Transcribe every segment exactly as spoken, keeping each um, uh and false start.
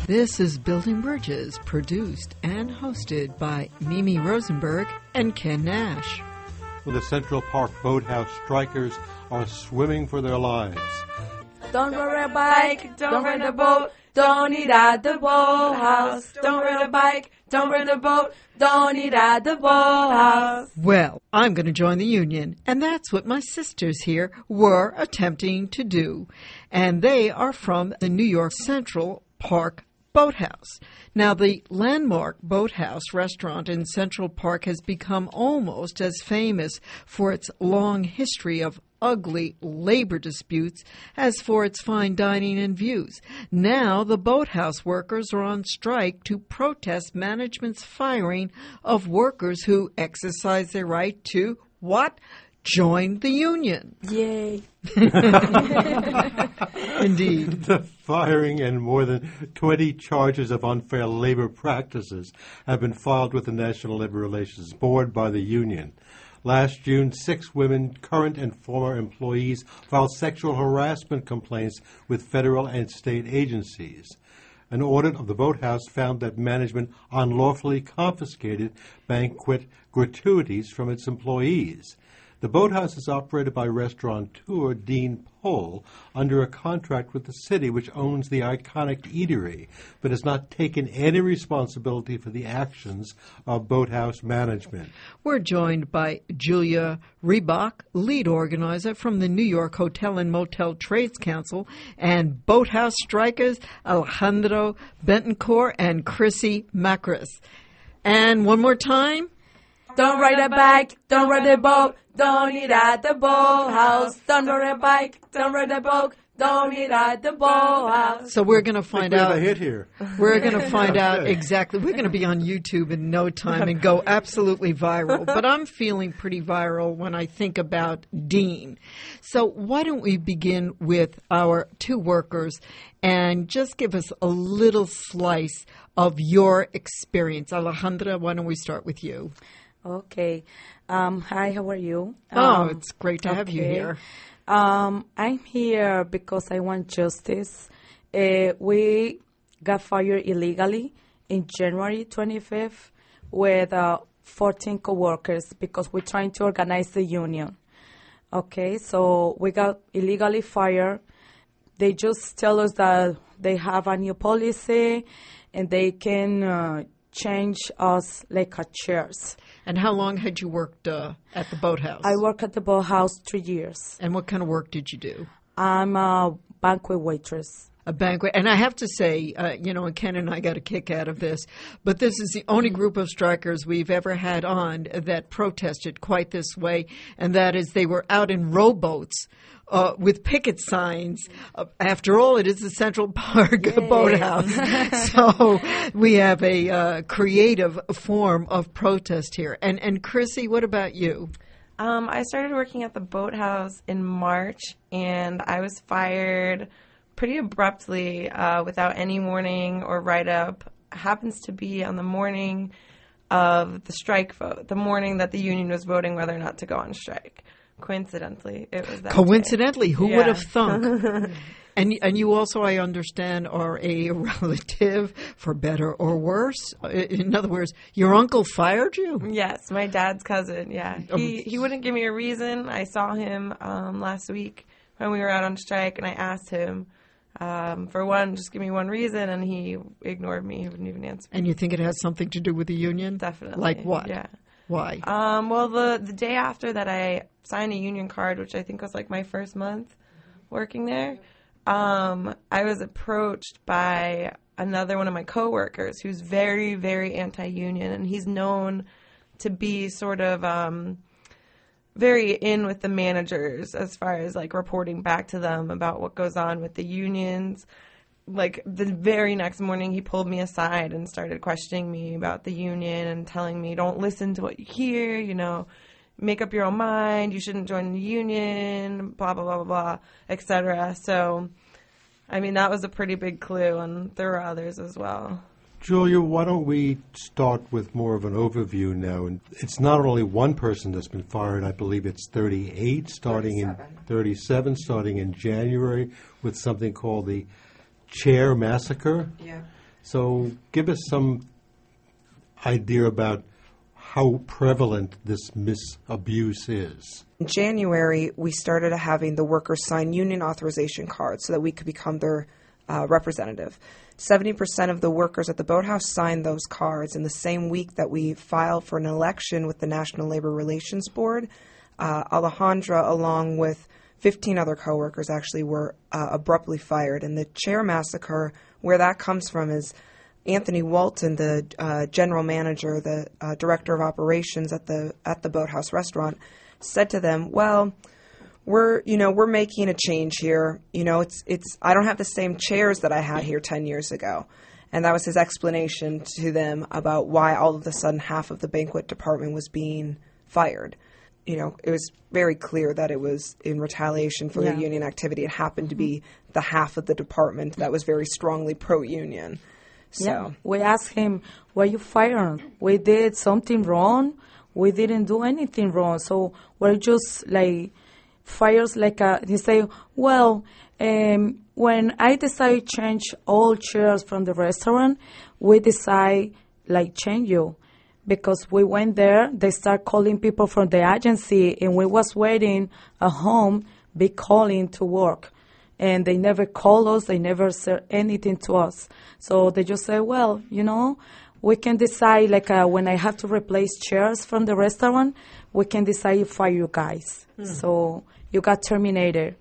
This is Building Bridges, produced and hosted by Mimi Rosenberg and Ken Nash. Well, the Central Park Boathouse strikers are swimming for their lives. Don't ride a bike, don't ride a boat, don't eat at the boathouse. Don't ride a bike, don't ride a boat, don't eat at the boathouse. Well, I'm going to join the union, and that's what my sisters here were attempting to do. And they are from the New York Central Park Boathouse. Now, the landmark Boathouse restaurant in Central Park has become almost as famous for its long history of ugly labor disputes as for its fine dining and views. Now, the boathouse workers are on strike to protest management's firing of workers who exercise their right to, what? Join the union. Yay. Indeed. The firing and more than twenty charges of unfair labor practices have been filed with the National Labor Relations Board by the union. Last June, six women, current and former employees, filed sexual harassment complaints with federal and state agencies. An audit of the boathouse found that management unlawfully confiscated banquet gratuities from its employees. The boathouse is operated by restaurateur Dean Pohl under a contract with the city, which owns the iconic eatery, but has not taken any responsibility for the actions of boathouse management. We're joined by Julia Reebok, lead organizer from the New York Hotel and Motel Trades Council, and boathouse strikers Alejandro Bentoncourt and Chrissy Macris. And one more time. Don't ride a bike, don't ride a boat, don't eat at the boathouse. Don't ride a bike, don't ride a boat, don't eat at the boathouse. So we're going to find we out. have a hit here. We're going to find out exactly. We're going to be on YouTube in no time and go absolutely viral. But I'm feeling pretty viral when I think about Dean. So why don't we begin with our two workers and just give us a little slice of your experience. Alejandra, why don't we start with you? Okay. Um, hi, how are you? Oh, um, it's great to okay. have you here. Um, I'm here because I want justice. Uh, we got fired illegally in January twenty-fifth with uh, fourteen coworkers because we're trying to organize the union. Okay, so we got illegally fired. They just tell us that they have a new policy and they can uh, change us like a chairs. And how long had you worked uh, at the boathouse? I worked at the boathouse three years. And what kind of work did you do? I'm a banquet waitress. A banquet. And I have to say, uh, you know, and Ken and I got a kick out of this, but this is the only group of strikers we've ever had on that protested quite this way, and that is they were out in rowboats uh, with picket signs. Uh, after all, it is the Central Park Yay. Boathouse. So we have a uh, creative form of protest here. And, and Chrissy, what about you? Um, I started working at the boathouse in March, and I was fired pretty abruptly, uh, without any warning or write-up. Happens to be on the morning of the strike vote, the morning that the union was voting whether or not to go on strike. Coincidentally, it was that Coincidentally, day. Who yeah. would have thunk? and and you also, I understand, are a relative, for better or worse. In other words, your uncle fired you? Yes, my dad's cousin, yeah. He, he wouldn't give me a reason. I saw him um, last week when we were out on strike, and I asked him, Um, for one, just give me one reason, and he ignored me. He wouldn't even answer. And you think it has something to do with the union? Definitely. Like what? Yeah. Why? Um, well, the, the day after that I signed a union card, which I think was like my first month working there, um, I was approached by another one of my coworkers who's very, very anti-union, and he's known to be sort of um, very in with the managers as far as like reporting back to them about what goes on with the unions. Like the very next morning, he pulled me aside and started questioning me about the union and telling me, don't listen to what you hear, you know, make up your own mind, you shouldn't join the union, blah, blah, blah, blah, blah, et cetera. So, I mean, that was a pretty big clue, and there were others as well. Julia, why don't we start with more of an overview now? And it's not only one person that's been fired. I believe it's thirty-eight, starting thirty-seven. in thirty-seven, starting in January, with something called the Chair Massacre. Yeah. So give us some idea about how prevalent this misabuse is. In January, we started having the workers sign union authorization cards so that we could become their uh, representative. seventy percent of the workers at the boathouse signed those cards. In the same week that we filed for an election with the National Labor Relations Board, uh, Alejandra, along with fifteen other coworkers, actually were uh, abruptly fired. And the chair massacre, where that comes from, is Anthony Walton, the uh, general manager, the uh, director of operations at the at the Boathouse restaurant, said to them, "Well, we're you know we're making a change here. You know, it's it's I don't have the same chairs that I had here ten years ago," and that was his explanation to them about why all of a sudden half of the banquet department was being fired. You know, it was very clear that it was in retaliation for Yeah. the union activity. It happened to be the half of the department that was very strongly pro-union. So. Yeah. We asked him, were you fired? We did something wrong? We didn't do anything wrong. So we're just like fires like a, he say, well, um, when I decide to change all chairs from the restaurant, we decide like change you. Because we went there, they start calling people from the agency, and we was waiting at home, be calling to work. And they never call us, they never said anything to us. So they just say, well, you know, we can decide, like uh, when I have to replace chairs from the restaurant, we can decide to fire you guys. Mm. So you got terminated.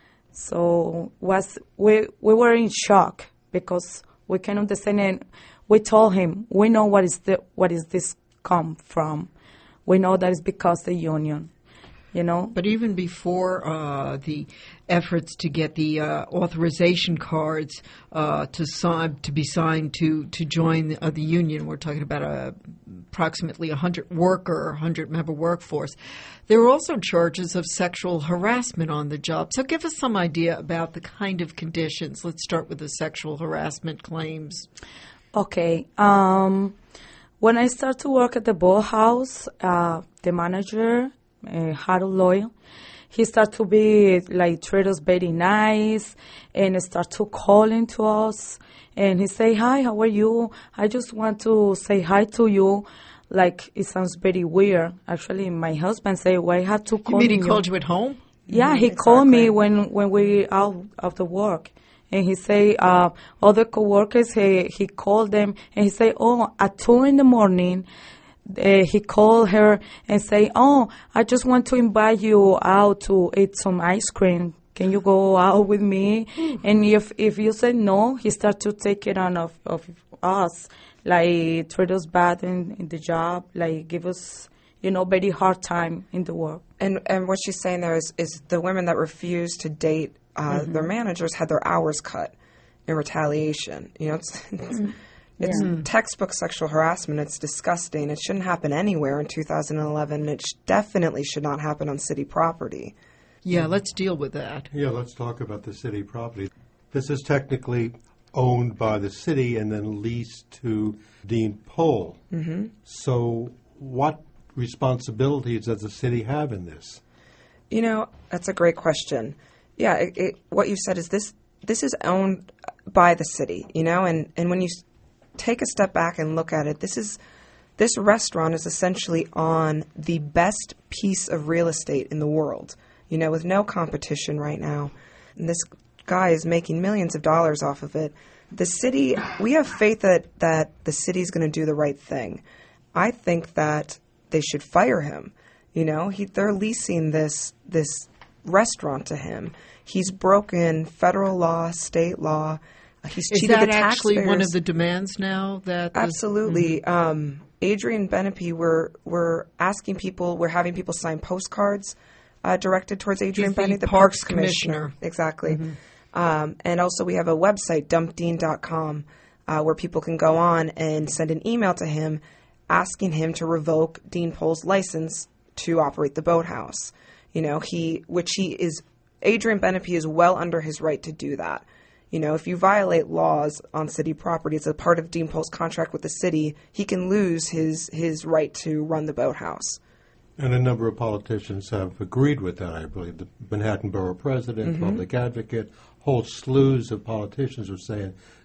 So was we we were in shock because we can understand, and we told him, we know what is the what is this come from. We know that it's because the union. You know? But even before uh, the efforts to get the uh, authorization cards uh, to sign to be signed to to join the, uh, the union, we're talking about a, approximately a hundred worker, hundred member workforce. There were also charges of sexual harassment on the job. So give us some idea about the kind of conditions. Let's start with the sexual harassment claims. Okay. Um, when I started to work at the Boathouse, uh, the manager, Uh, Harold Loyal, he started to be like treat us very nice and start to calling to us, and he say, hi, how are you? I just want to say hi to you. Like, it sounds very weird. Actually, my husband say, why I have to call you? Mean he you? called you at home? Yeah, Mm-hmm, he exactly. called me when, when we out of the work. And he say, uh, other coworkers, he, he called them, and he say, oh, at two in the morning, Uh, he called her and say, oh, I just want to invite you out to eat some ice cream. Can you go out with me? And if if you say no, he start to take it on of, of us, like treat us bad in, in the job, like give us, you know, very hard time in the work. And and what she's saying there is, is the women that refused to date uh, mm-hmm. their managers had their hours cut in retaliation. You know, it's, it's mm-hmm. It's yeah. textbook sexual harassment. It's disgusting. It shouldn't happen anywhere in two thousand eleven. It sh- definitely should not happen on city property. Yeah, let's deal with that. Yeah, let's talk about the city property. This is technically owned by the city and then leased to Dean Pohl. Mm-hmm. So what responsibilities does the city have in this? You know, that's a great question. Yeah, it, it, what you said is this this is owned by the city, you know, and, and when you take a step back and look at it, this is this restaurant is essentially on the best piece of real estate in the world, you know, with no competition right now. And this guy is making millions of dollars off of it. The city, we have faith that, that the city is going to do the right thing. I think that they should fire him. You know, he, they're leasing this this restaurant to him. He's broken federal law, state law. He's Is cheated that the actually one of taxpayers. the demands now? That the- Absolutely. Mm-hmm. Um, Adrian Benepe, we're we're asking people, we're having people sign postcards uh, directed towards Adrian He's the Benepe, the Parks Parks Commissioner. Commissioner. Exactly. Mm-hmm. Um, and also we have a website, dump dean dot com, uh, where people can go on and send an email to him asking him to revoke Dean Pohl's license to operate the boathouse. You know, he, which he is, Adrian Benepe is well under his right to do that. You know, if you violate laws on city property, it's a part of Dean Pohl's contract with the city, he can lose his, his right to run the boathouse. And a number of politicians have agreed with that, I believe. The Manhattan Borough President, Mm-hmm. Public Advocate, whole slews of politicians are saying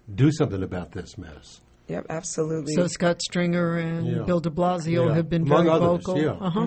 do something about this mess. Yep, absolutely. So Scott Stringer and Yeah. Bill de Blasio Yeah. have been Among very others, vocal. yeah. Uh-huh.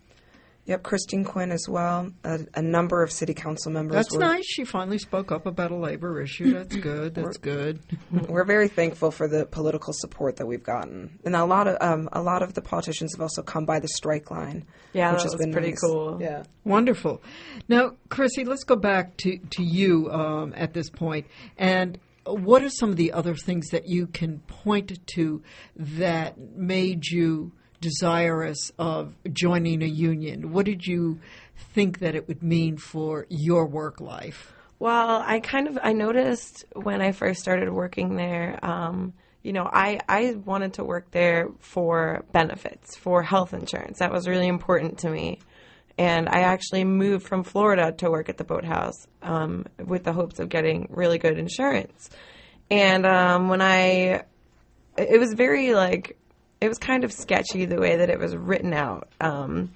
Yep, Christine Quinn as well. A, a number of city council members. That's were, nice. She finally spoke up about a labor issue. That's good. That's good. We're very thankful for the political support that we've gotten, and a lot of um, a lot of the politicians have also come by the strike line. Yeah, which that has was been pretty nice. cool. Yeah. Wonderful. Now, Chrissy, let's go back to, to you um, at this point. And what are some of the other things that you can point to that made you desirous of joining a union? What did you think that it would mean for your work life? Well, I kind of I noticed when I first started working there, um, you know, I, I wanted to work there for benefits, for health insurance. That was really important to me. And I actually moved from Florida to work at the boathouse um, with the hopes of getting really good insurance. And um, when I, it was very like, it was kind of sketchy the way that it was written out. Um,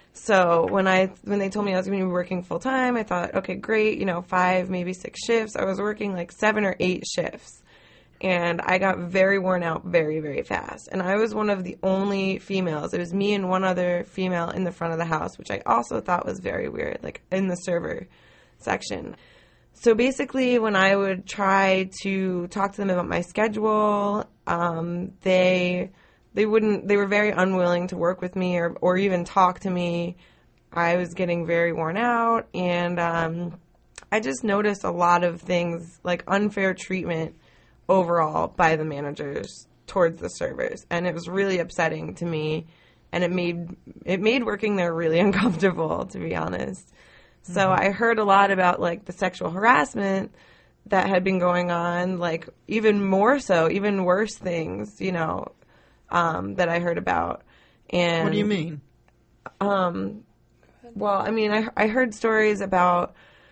so when I when they told me I was going to be working full time, I thought, okay, great, you know, five, maybe six shifts. I was working like seven or eight shifts. And I got very worn out very, very fast. And I was one of the only females. It was me and one other female in the front of the house, which I also thought was very weird, like in the server section. So basically, when I would try to talk to them about my schedule, um, they they wouldn't. They were very unwilling to work with me or or even talk to me. I was getting very worn out, and um, I just noticed a lot of things like unfair treatment overall by the managers towards the servers, and it was really upsetting to me, and it made it made working there really uncomfortable, to be honest. So mm-hmm. I heard a lot about like the sexual harassment that had been going on, like even more so, even worse things, you know, um, that I heard about. And what do you mean? Um, well, I mean, I I heard stories about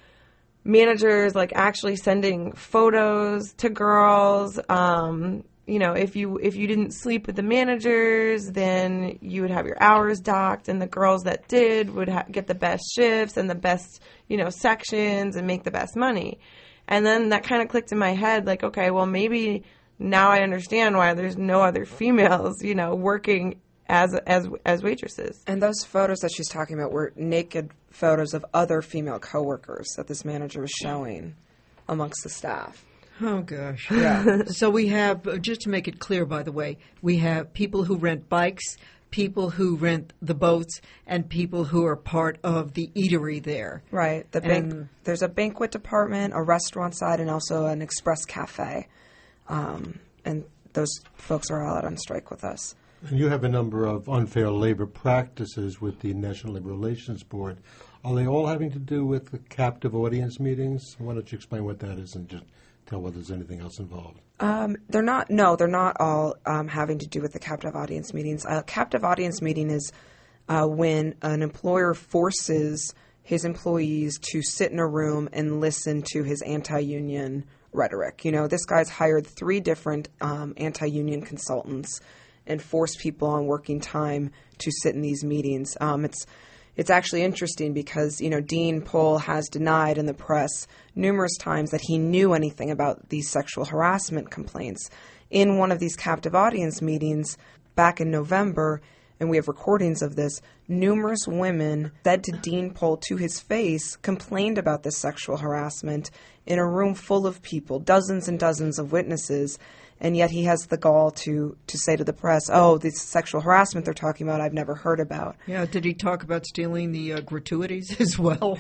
managers like actually sending photos to girls. Um, you know, if you if you didn't sleep with the managers, then you would have your hours docked, and the girls that did would ha- get the best shifts and the best, you know, sections and make the best money. And then that kind of clicked in my head, like, okay, well, maybe now I understand why there's no other females, you know, working as as as waitresses. And those photos that she's talking about were naked photos of other female coworkers that this manager was showing amongst the staff. Oh, gosh. Yeah. So we have, uh, just to make it clear, by the way, we have people who rent bikes, people who rent the boats, and people who are part of the eatery there. Right. The And- bank, there's a banquet department, a restaurant side, and also an express cafe. Um, and those folks are all out on strike with us. And you have a number of unfair labor practices with the National Labor Relations Board. Are they all having to do with the captive audience meetings? Why don't you explain what that is and just tell whether there's anything else involved? Um, they're not. No, they're not all um, having to do with the captive audience meetings. A captive audience meeting is uh, when an employer forces his employees to sit in a room and listen to his anti-union rhetoric. You know, this guy's hired three different um, anti-union consultants and force people on working time to sit in these meetings. Um, it's It's actually interesting because, you know, Dean Pohl has denied in the press numerous times that he knew anything about these sexual harassment complaints. In one of these captive audience meetings back in November, and we have recordings of this, numerous women said to Dean Pohl to his face, complained about this sexual harassment in a room full of people, dozens and dozens of witnesses. And yet he has the gall to, to say to the press, oh, this sexual harassment they're talking about I've never heard about. Yeah, did he talk about stealing the uh, gratuities as well?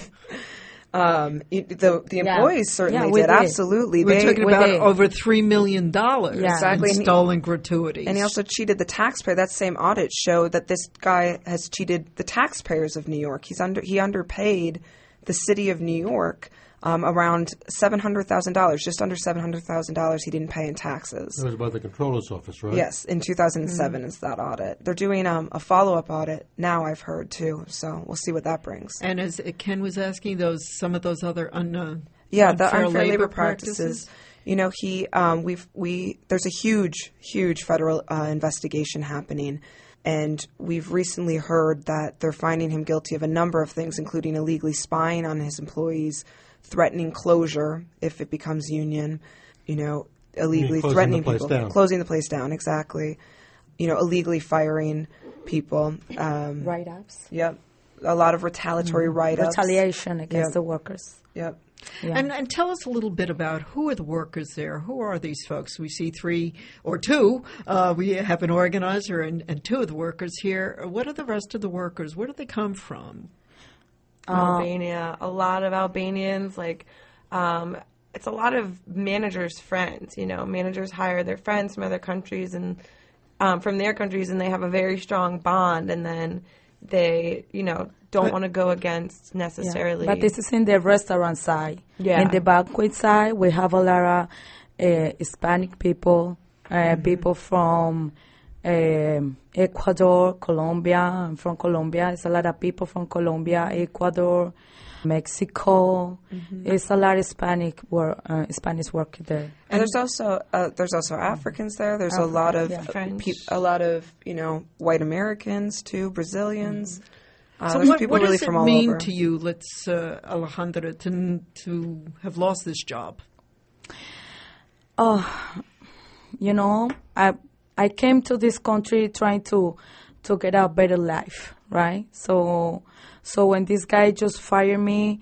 Um, it- the the Yeah. employees certainly Yeah, we did. did. Absolutely. We're They- talking we about did. over three million dollars Yeah. Exactly. in And he- stolen gratuities. And he also cheated the taxpayer. That same audit showed that this guy has cheated the taxpayers of New York. He's under he underpaid the city of New York um, around seven hundred thousand dollars, just under seven hundred thousand dollars he didn't pay in taxes. That was by the Comptroller's Office, right? Yes, in two thousand seven is that audit. They're doing um, a follow-up audit now, I've heard, too. So we'll see what that brings. And as Ken was asking, those some of those other un, uh, Yeah, the unfair unfair labor, labor practices. practices. You know, he um, we've we there's a huge, huge federal uh, investigation happening, and we've recently heard that they're finding him guilty of a number of things, including illegally spying on his employees, threatening closure if it becomes union, you know, illegally closing threatening the place people, down. closing the place down, exactly. You know, illegally firing people. Um, Write-ups. Yep. A lot of retaliatory Mm-hmm. write-ups. Retaliation against Yep. the workers. Yep. Yeah. And, and tell us a little bit about who are the workers there? Who are these folks? We see three or two. Uh, we have an organizer and, and two of the workers here. What are the rest of the workers? Where do they come from? Albania. A lot of Albanians, like, um, it's a lot of managers' friends, you know. Managers hire their friends from other countries and um, from their countries, and they have a very strong bond, and then they, you know, don't want to go against necessarily. Yeah. But this is in the restaurant side. Yeah. In the banquet side, we have a lot of uh, Hispanic people, uh, Mm-hmm. people from um Ecuador, Colombia. I'm from Colombia. It's a lot of people from Colombia, Ecuador, Mexico. Mm-hmm. It's a lot of Hispanic work, uh, Spanish work there. And there's also uh, there's also Africans there. There's a lot of yeah. French. pe- a lot of you know white Americans too, Brazilians. Uh, So there's what, people what really does from it all mean over. to you, let's, uh, Alejandra, to, to have lost this job? Oh, you know, I I came to this country trying to to get a better life, right? So so when this guy just fired me,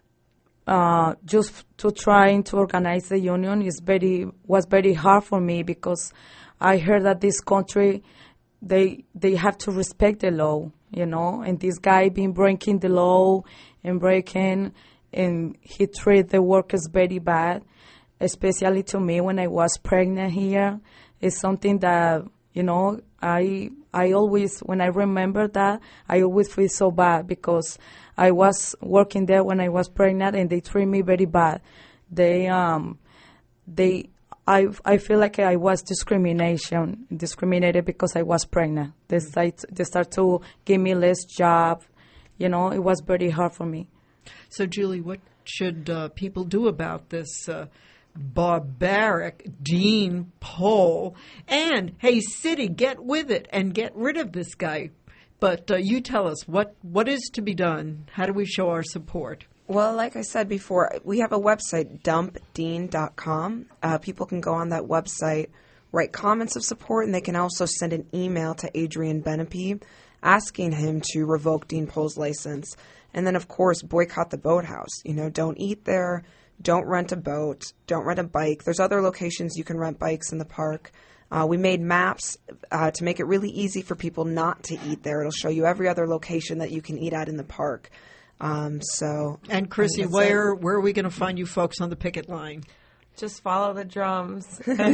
uh, just to trying to organize the union is very was very hard for me because I heard that this country they they have to respect the law, you know, and this guy been breaking the law and breaking, and he treat the workers very bad, especially to me when I was pregnant here. It's something that, you know, I I always, when I remember that, I always feel so bad because I was working there when I was pregnant and they treat me very bad. They, um, they, I, I feel like I was discrimination, discriminated because I was pregnant. They start, they start to give me less job. You know, it was very hard for me. So, Julie, what should uh, people do about this uh, barbaric Dean Pohl? And, hey, city, get with it and get rid of this guy. But uh, you tell us, what, what is to be done? How do we show our support? Well, like I said before, we have a website, dump dean dot com. Uh, people can go on that website, write comments of support, and they can also send an email to Adrian Benepe asking him to revoke Dean Pohl's license. And then, of course, boycott the boathouse. You know, don't eat there, don't rent a boat, don't rent a bike. There's other locations you can rent bikes in the park. Uh, we made maps uh, to make it really easy for people not to eat there. It'll show you every other location that you can eat at in the park. Um, so, And, Chrissy, that's where, where are we going to find you folks on the picket line? Just follow the drums.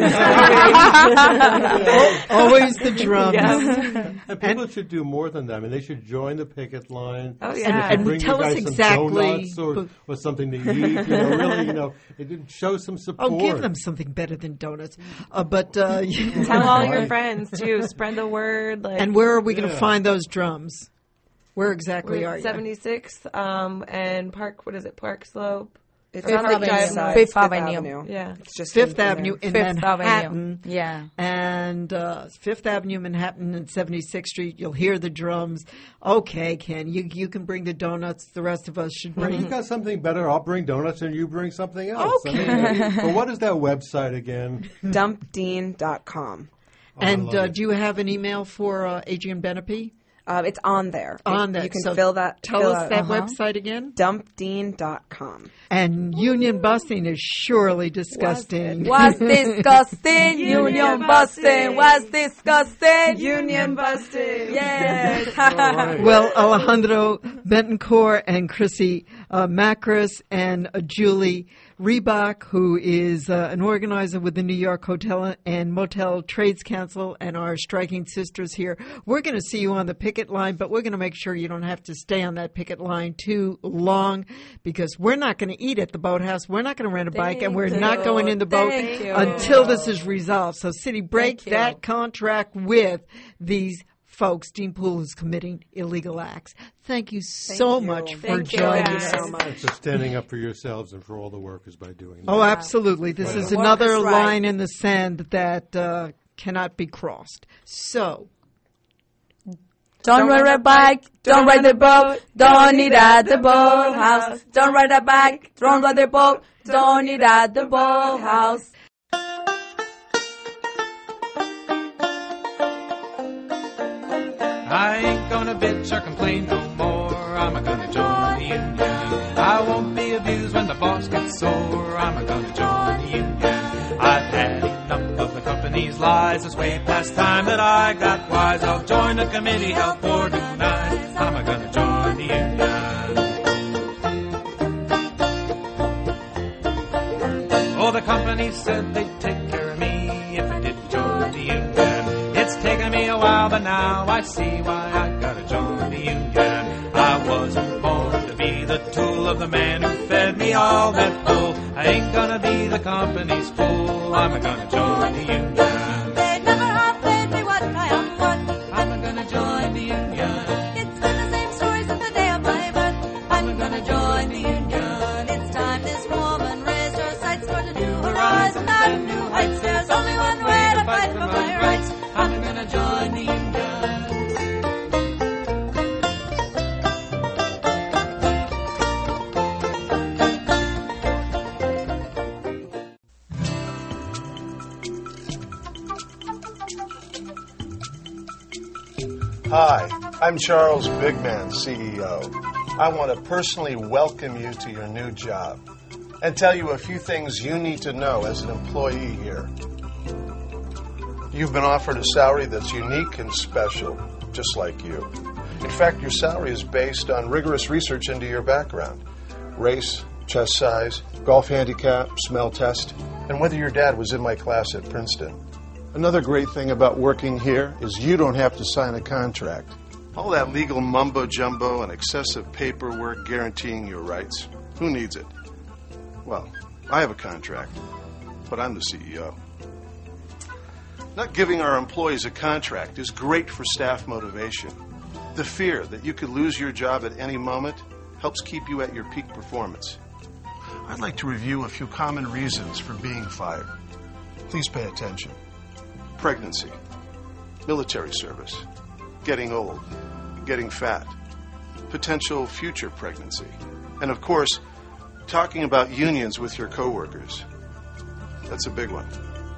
Always the drums. Yeah. And people should do more than that. I mean, they should join the picket line. Oh, They yeah. should And bring tell you us guys some exactly- donuts or, or something to eat. You know, really, you know, it did show some support. Oh, give them something better than donuts. Uh, but uh, Tell all your Right. friends too. Spread the word. Like, and where are we going to Yeah. find those drums? Where exactly we're are at you? seventy-sixth um, and Park. What is it? Park Slope. It's Fifth on the Avenue. east side, Fifth Avenue. Yeah. It's just Fifth in- in Avenue there. in Fifth Manhattan. Avenue. Yeah. And uh, Fifth Avenue, Manhattan, and seventy-sixth Street. You'll hear the drums. Okay, Ken, you you can bring the donuts. The rest of us should Well, bring. you got something better. I'll bring donuts and you bring something else. Okay. I mean, but what is that website again? dump dean dot com. Oh, I And love uh, it. do you have an email for uh, Adrian Benepe? Uh, it's on there. On It- there. You can So fill that. Tell fill us out- that Uh-huh. website again. dump dean dot com. And union busting is surely disgusting. Was disgusting, union busting. Was disgusting, Union busting. Yes. All right. Well, Alejandro Bentoncourt and Chrissy uh, Macris and uh, Julie Reebok, who is uh, an organizer with the New York Hotel and Motel Trades Council, and our striking sisters here. We're going to see you on the picket line, but we're going to make sure you don't have to stay on that picket line too long, because we're not going to eat at the boathouse. We're not going to rent a bike, and we're Thank not you. going in the boat Thank you. until this is resolved. So, city, break Thank you. that contract with these folks. Dean Pohl is committing illegal acts. Thank you so you. much for Thank you. joining Thank you us. so And much. for standing up for yourselves and for all the workers by doing that. Oh, absolutely. This is Workers' another rights. line in the sand that uh, cannot be crossed. So, Don't ride a bike, don't ride the boat, don't eat at the boathouse. Don't ride a bike, don't ride the boat, don't eat at the boathouse. I ain't gonna bitch or complain no more. I'm a gonna join the union. I won't be abused when the boss gets sore. I'm a gonna join the union. I've had enough of the company's lies. It's way past time that I got wise. I'll join the committee, help organize. I'm a gonna join the union. Oh, the company said they'd take care of me if I did join the union. It's taken me a while, but now I see why I gotta join the union. I wasn't born to be the tool of the man who fed me all that bull. I ain't gonna be the company's fool. I'm gonna join the union. They never have paid me what I am worth. I'm gonna join the union. It's been the same story since the day of my birth. I'm gonna join the union. It's time this woman raised her sights toward a new horizon and new heights. There's only one way to fight for my rights. I'm gonna join the union. Hi, I'm Charles Bigman, C E O. I want to personally welcome you to your new job and tell you a few things you need to know as an employee here. You've been offered a salary that's unique and special, just like you. In fact, your salary is based on rigorous research into your background: race, chest size, golf handicap, smell test, and whether your dad was in my class at Princeton. Another great thing about working here is you don't have to sign a contract. All that legal mumbo-jumbo and excessive paperwork guaranteeing your rights, who needs it? Well, I have a contract, but I'm the C E O. Not giving our employees a contract is great for staff motivation. The fear that you could lose your job at any moment helps keep you at your peak performance. I'd like to review a few common reasons for being fired. Please pay attention. Pregnancy, military service, getting old, getting fat, potential future pregnancy, and of course, talking about unions with your coworkers. That's a big one.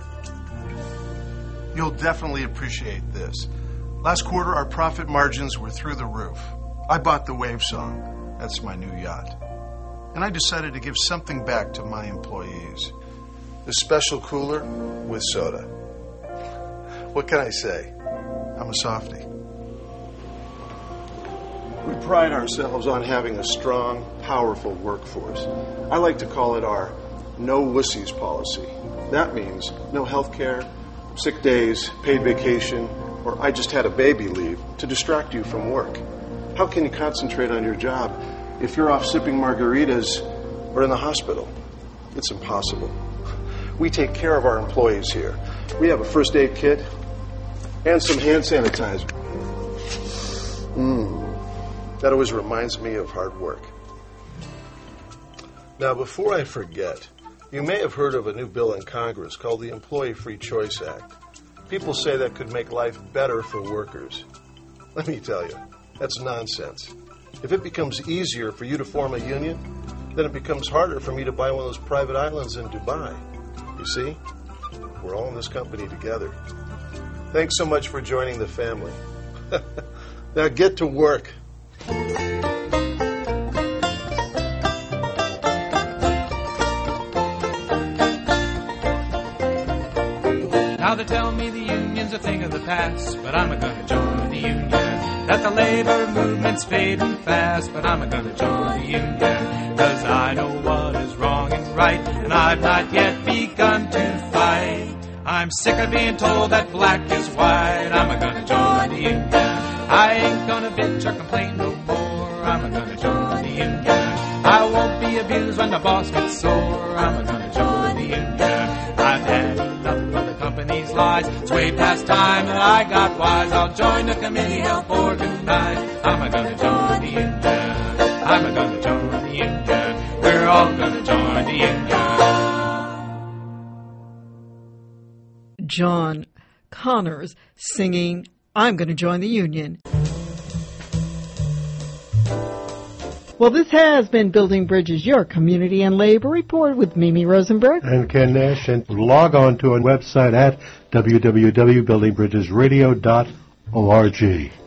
You'll definitely appreciate this. Last quarter, our profit margins were through the roof. I bought the Wave Song. That's my new yacht. And I decided to give something back to my employees. The special cooler with soda. What can I say? I'm a softie. We pride ourselves on having a strong, powerful workforce. I like to call it our no wussies policy. That means no health care, sick days, paid vacation, or I just had a baby leave to distract you from work. How can you concentrate on your job if you're off sipping margaritas or in the hospital? It's impossible. We take care of our employees here. We have a first aid kit and some hand sanitizer. Mmm. That always reminds me of hard work. Now, before I forget, you may have heard of a new bill in Congress called the Employee Free Choice Act. People say that could make life better for workers. Let me tell you, that's nonsense. If it becomes easier for you to form a union, then it becomes harder for me to buy one of those private islands in Dubai. You see, we're all in this company together. Thanks so much for joining the family. Now get to work. Now they tell me the union's a thing of the past, but I'm a gonna join the union. That the labor movement's fading fast, but I'm a gonna join the union. Cause I know what is wrong and right, and I've not yet begun to fight. I'm sick of being told that black is white. I'm a gonna join the union. I ain't gonna bitch or complain no more. I'm a gonna join the union. I won't be abused when the boss gets sore. I'm a gonna join the union. I've had enough of the company's lies. It's way past time that I got wise. I'll join the committee, help organize. I'm a gonna join the union. I'm a gonna join the union. We're all gonna join the union. John Connors singing I'm Going to Join the Union. Well, this has been Building Bridges, your community and labor report with Mimi Rosenberg and Ken Nash. And log on to our website at w w w dot building bridges radio dot org.